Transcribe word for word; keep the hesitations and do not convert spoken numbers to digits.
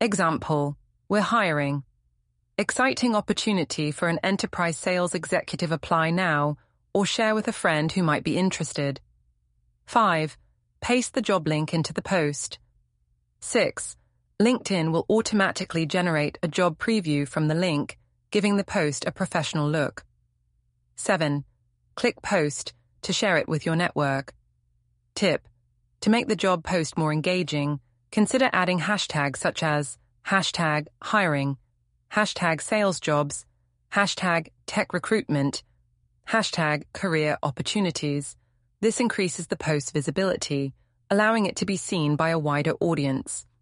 Example, we're hiring. Exciting opportunity for an enterprise sales executive. Apply now or share with a friend who might be interested. five. Paste the job link into the post. six. LinkedIn will automatically generate a job preview from the link, giving the post a professional look. seven. Click post to share it with your network. Tip: to make the job post more engaging, consider adding hashtags such as hashtag hiring, hashtag sales jobs, hashtag tech recruitment, hashtag career opportunities. This increases the post's visibility, allowing it to be seen by a wider audience.